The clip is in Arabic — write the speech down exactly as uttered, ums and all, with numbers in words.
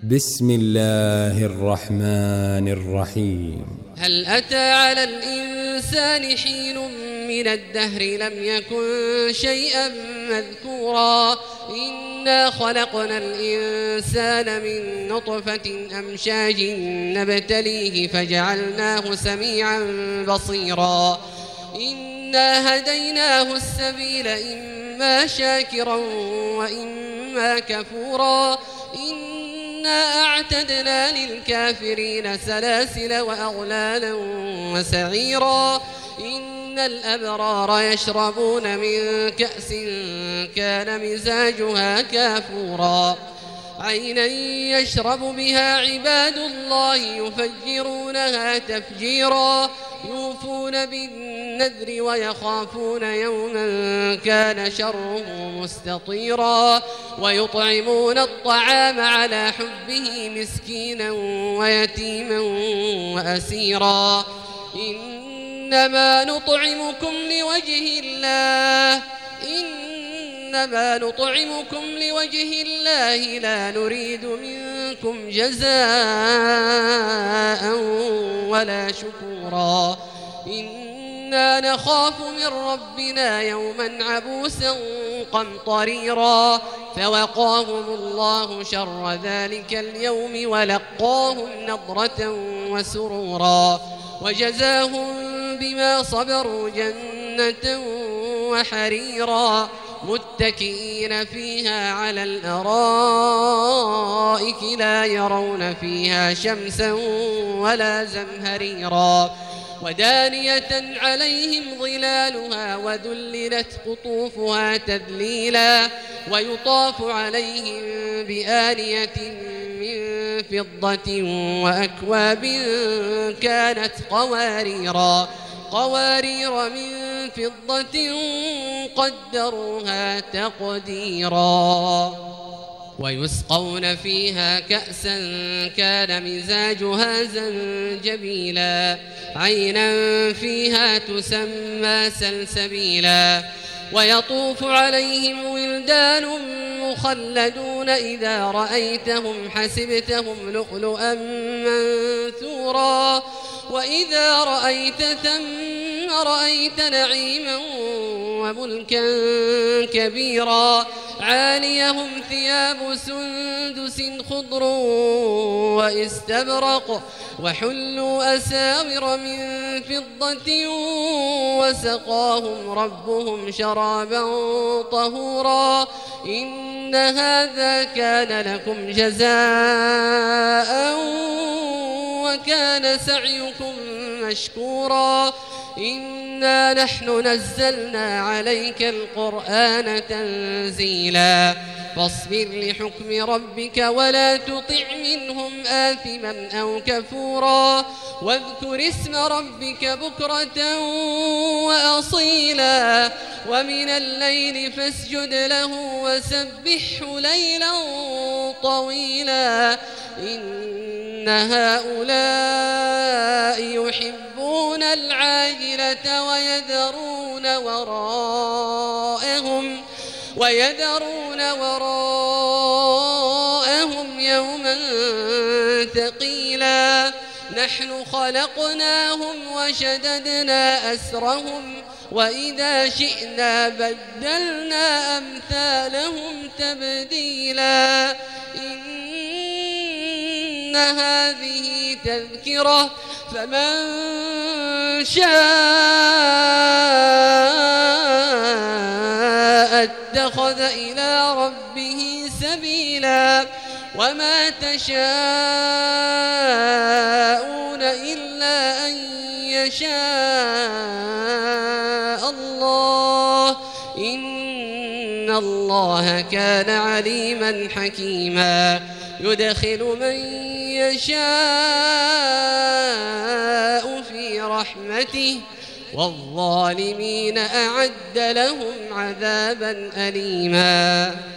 بسم الله الرحمن الرحيم. هل أتى على الإنسان حين من الدهر لم يكن شيئا مذكورا إنا خلقنا الإنسان من نطفة أمشاج نبتليه فجعلناه سميعا بصيرا إنا هديناه السبيل إما شاكرا وإما كفورا إنا أعتدنا للكافرين سلاسل وأغلالا وسعيرا إن الأبرار يشربون من كأس كان مزاجها كافورا عينا يشرب بها عباد الله يفجرونها تفجيرا يوفون بالنذر ويخافون يوما كان شره مستطيرا ويطعمون الطعام على حبه مسكينا ويتيما وأسيرا إنما نطعمكم لوجه الله إنما نطعمكم لوجه الله لا نريد منكم جزاء ولا شكورا إنا نخاف من ربنا يوما عبوسا قمطريرا فوقاهم الله شر ذلك اليوم ولقاهم نضرة وسرورا وجزاهم بما صبروا جنة وحريرا متكئين فيها على الأرائك لا يرون فيها شمسا ولا زمهريرا ودانية عليهم ظلالها وذللت قطوفها تذليلا ويطاف عليهم بآنية من فضة وأكواب كانت قواريرا قوارير من فضة قدروها تقديرا ويسقون فيها كأسا كان مزاجها زنجبيلا عينا فيها تسمى سلسبيلا ويطوف عليهم ولدان مخلدون إذا رأيتهم حسبتهم لؤلؤا منثورا وإذا رأيت ثم رأيت نعيما وملكا كبيرا عاليهم ثياب سندس خضر واستبرق وحلوا أساور من فضة وسقاهم ربهم شرابا طهورا إن هذا كان لكم جزاء وكان سعيكم مشكورا إنا نحن نزلنا عليك القرآن تنزيلا فاصبر لحكم ربك ولا تطع منهم آثما أو كفورا واذكر اسم ربك بكرة وأصيلا ومن الليل فاسجد له وسبحه ليلا طويلا إن هؤلاء يحبون العاجلة ويذرون وراءهم ويذرون وراءهم يوما ثقيلا نحن خلقناهم وشددنا أسرهم وإذا شئنا بدلنا أمثالهم تبديلا إن هذه تذكرة فمن شاء اتخذ إلى ربه سبيلا وما تشاءون إلا أن يشاء الله إن الله كان عليما حكيما يدخل من يشاء في رحمته والظالمين أعد لهم عذابا أليما.